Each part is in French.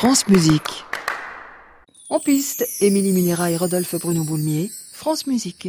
France Musique. En piste, Émilie Munira et Rodolphe Bruno Boulmier, France Musique.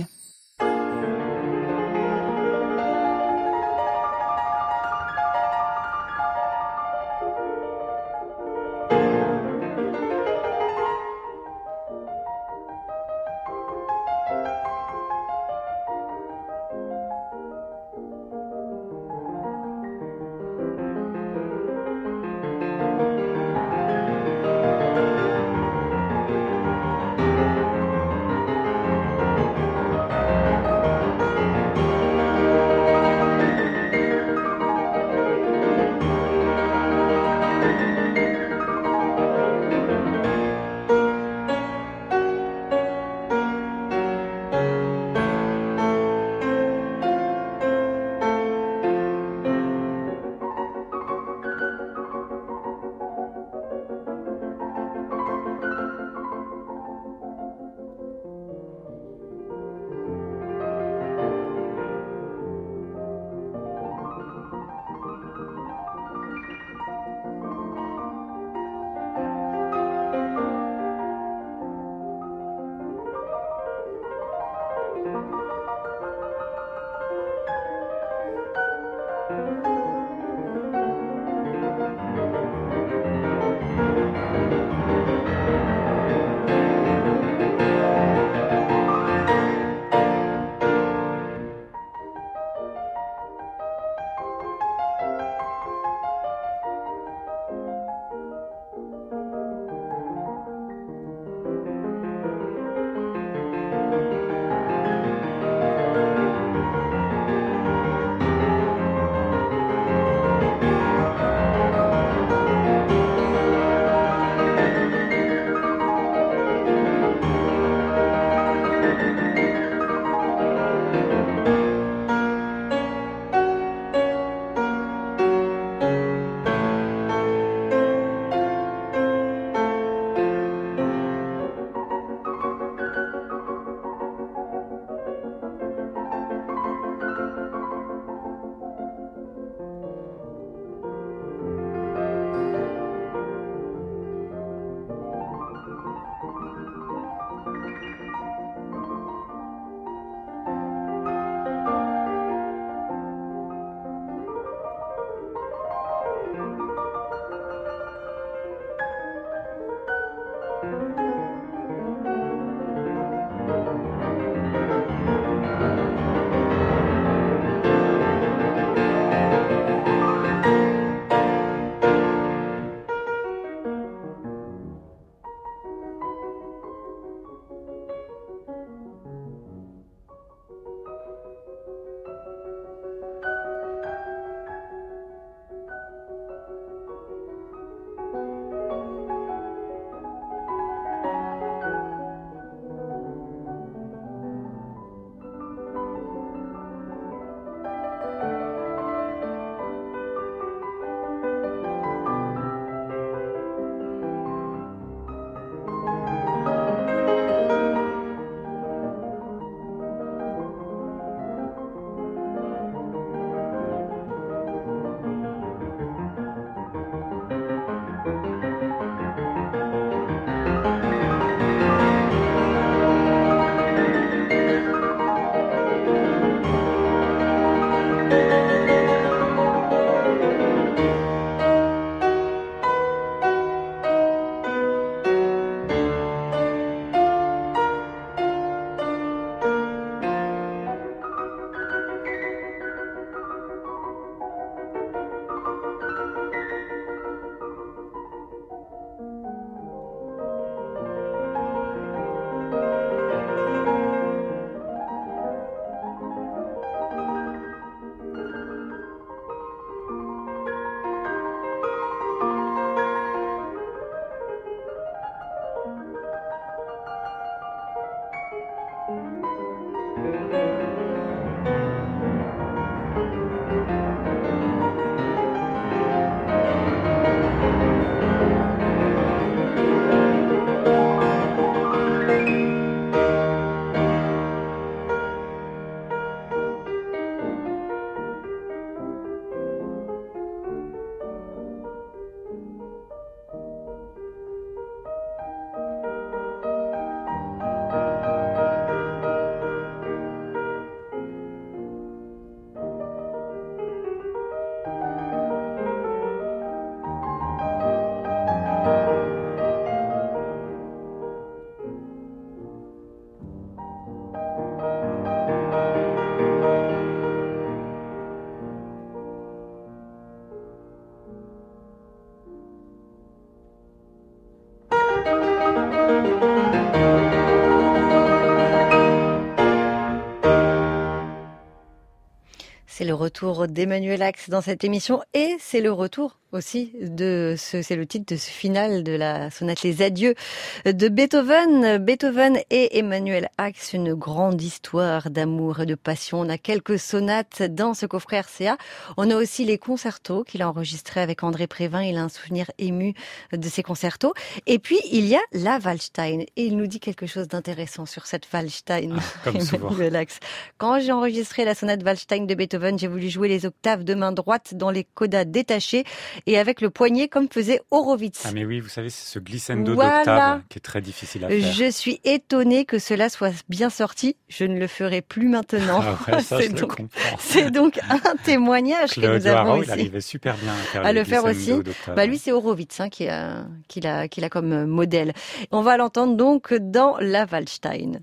C'est le retour d'Emmanuel Ax dans cette émission et c'est le retour aussi c'est le titre de ce final de la sonate Les Adieux de Beethoven. Beethoven et Emmanuel Ax, une grande histoire d'amour et de passion. On a quelques sonates dans ce coffret RCA. On a aussi les concertos qu'il a enregistrés avec André Prévin. Il a un souvenir ému de ces concertos. Et puis, il y a la Waldstein. Et il nous dit quelque chose d'intéressant sur cette Waldstein. Comme souvent. Emmanuel Ax. Quand j'ai enregistré la sonate Waldstein de Beethoven, j'ai voulu jouer les octaves de main droite dans les codas détachés et avec le poignet comme faisait Horowitz. Ah mais oui, vous savez, c'est ce glissando d'octave qui est très difficile à faire. Je suis étonnée que cela soit bien sorti. Je ne le ferai plus maintenant. Ah ouais, ça, je le comprends. C'est donc un témoignage que nous avons ici. Il arrivait super bien à le faire aussi. D'octave. Lui, c'est Horowitz qui l'a comme modèle. On va l'entendre donc dans la Waldstein.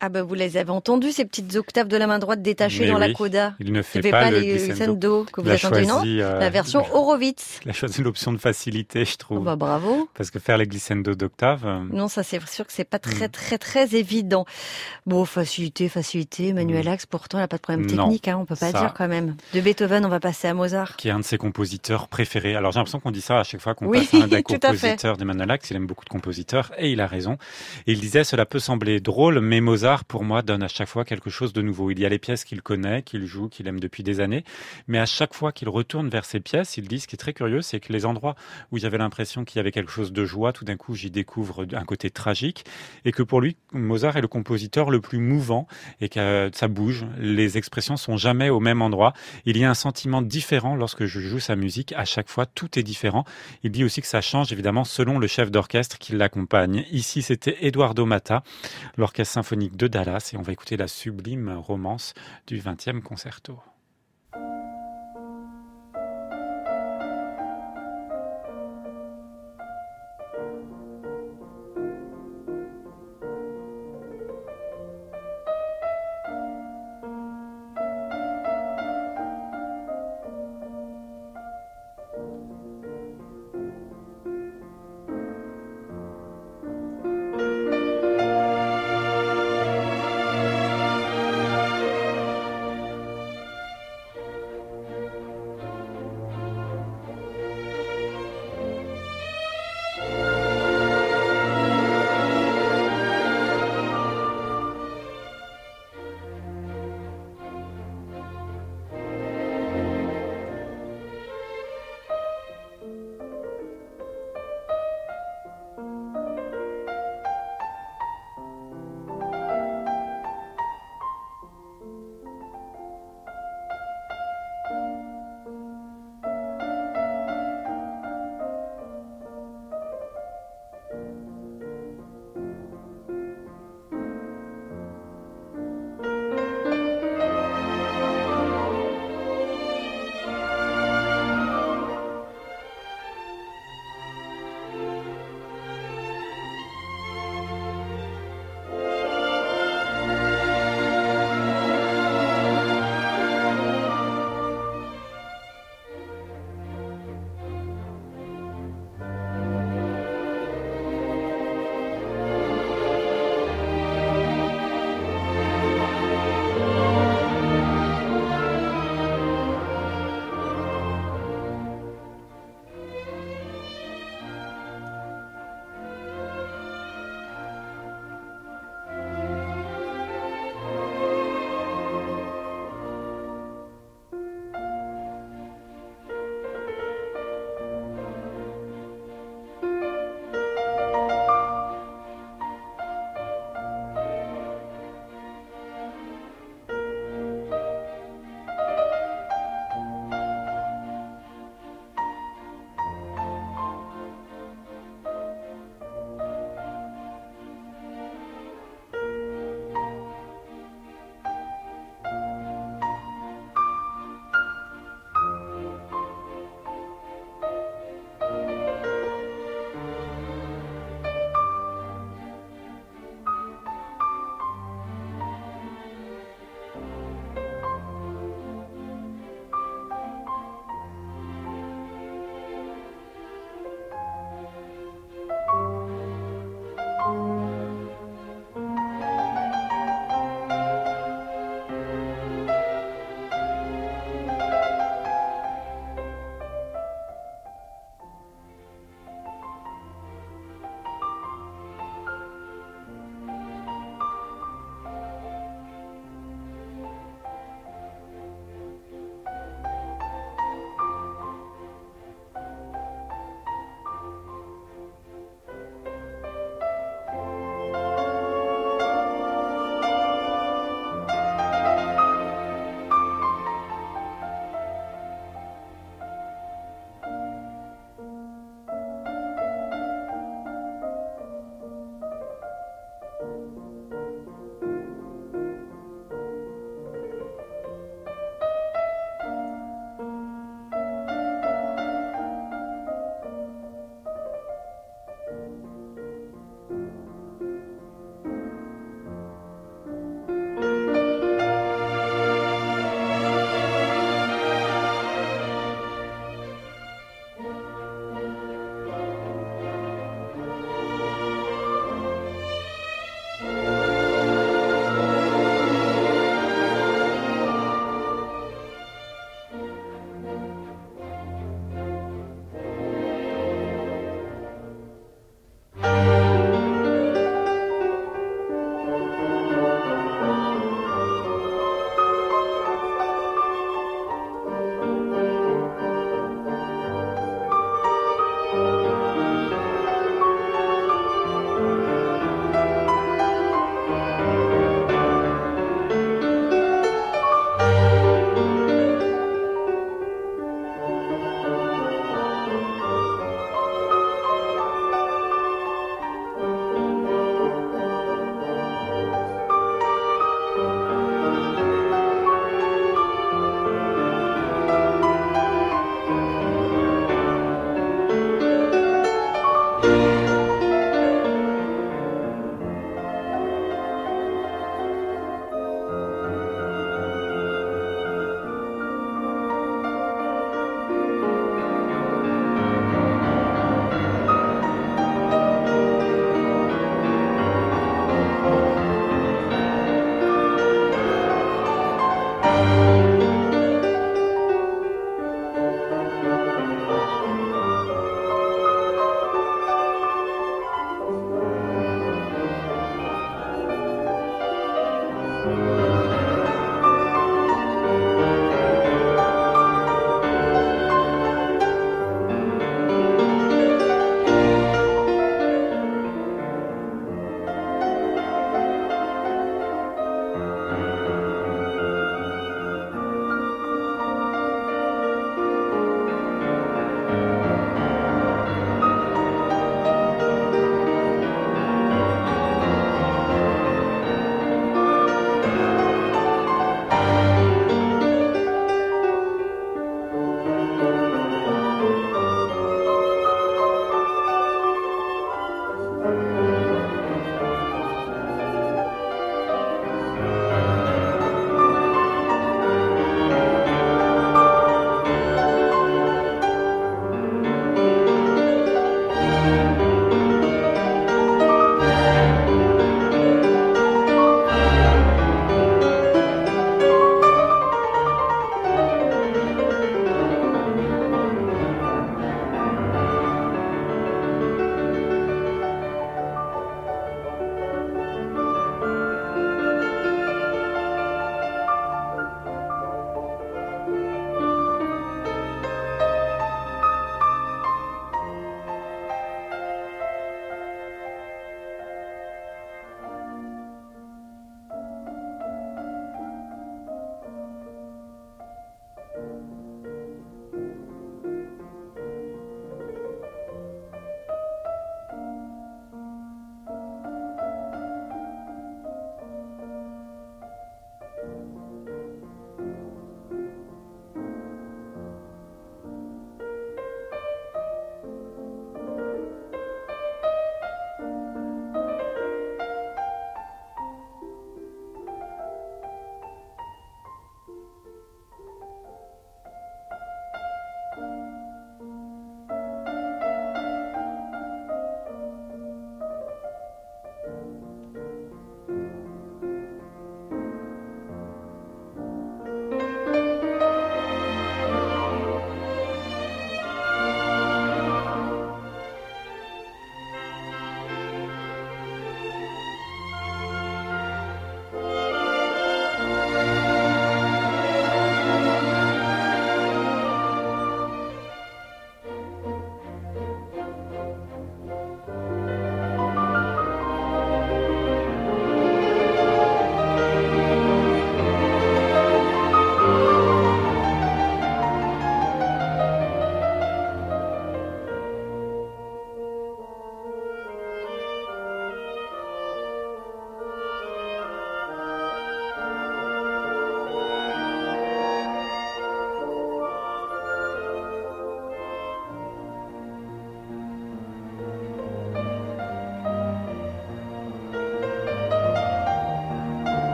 Ah ben vous les avez entendus, ces petites octaves de la main droite détachées dans la coda. Il ne fait pas le glissando que vous attendez, non. La version Horowitz. Il a choisi l'option de facilité, je trouve. Oh bah bravo. Parce que faire les glissando d'octave... Non, ça c'est sûr que c'est pas très évident. Bon, facilité. Manuel Ax, pourtant, il n'a pas de problème technique, on peut pas dire quand même. De Beethoven, on va passer à Mozart. Qui est un de ses compositeurs préférés. Alors j'ai l'impression qu'on dit ça à chaque fois qu'on passe à un des compositeurs d'Emmanuel Ax. Il aime beaucoup de compositeurs et il a raison. Et il disait, cela peut sembler drôle, mais Mozart, pour moi, donne à chaque fois quelque chose de nouveau. Il y a les pièces qu'il connaît, qu'il joue, qu'il aime depuis des années, mais à chaque fois qu'il retourne vers ces pièces, il dit, ce qui est très curieux, c'est que les endroits où j'avais l'impression qu'il y avait quelque chose de joie, tout d'un coup, j'y découvre un côté tragique, et que pour lui, Mozart est le compositeur le plus mouvant, et que ça bouge. Les expressions sont jamais au même endroit. Il y a un sentiment différent lorsque je joue sa musique. À chaque fois, tout est différent. Il dit aussi que ça change, évidemment, selon le chef d'orchestre qui l'accompagne. Ici, c'était Eduardo Matta, l'orchestre symphonique de Dallas, et on va écouter la sublime romance du 20e concerto.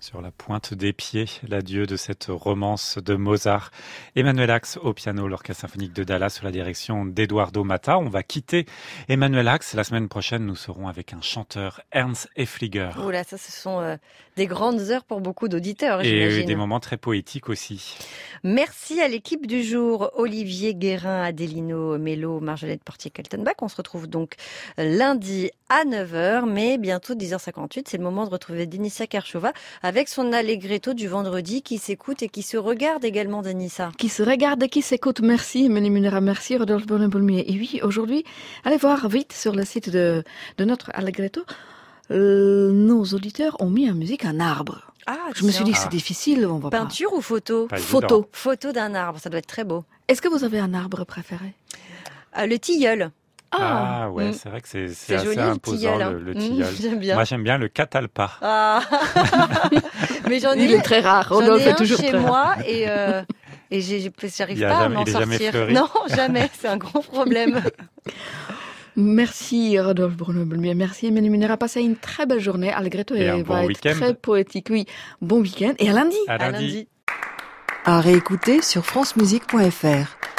sur la pointe des pieds, l'adieu de cette romance de Mozart. Emmanuel Ax au piano, l'Orchestre symphonique de Dallas sous la direction d'Eduardo Matta. On va quitter Emmanuel Ax. La semaine prochaine, nous serons avec un chanteur, Ernst Effliger. Oula, ça, ce sont des grandes heures pour beaucoup d'auditeurs, j'imagine. Et des moments très poétiques aussi. Merci à l'équipe du jour, Olivier Guérin, Adélino Mello, Marjolaine Portier-Kaltenbach. On se retrouve donc lundi à 9h, mais bientôt 10h58. C'est le moment de retrouver Denissa Karchova avec son Allegretto du vendredi qui s'écoute et qui se regarde également, Denissa. Qui se regarde et qui s'écoute. Merci, Émilie Munera, merci, Rodolphe Bournet-Boulmier. Et oui, aujourd'hui, allez voir vite sur le site de notre Allegretto. Nos auditeurs ont mis en musique un arbre. Je me suis dit que c'est difficile, on va Peinture ou photo? Photo. Photo d'un arbre, ça doit être très beau. Est-ce que vous avez un arbre préféré? Le tilleul. Ouais, c'est vrai que c'est assez joli, imposant, le tilleul. J'aime bien. Moi, j'aime bien le catalpa. Mais il est très rare. Rodolphe est toujours chez moi et j'arrive pas à m'en sortir. Non, jamais. C'est un gros problème. Merci Rodolphe Bournet-Boulmier, merci Émilie Munera. Passez une très belle journée. Allegretto va être très poétique. Oui, bon week-end et à lundi. À lundi. À réécouter sur francemusique.fr.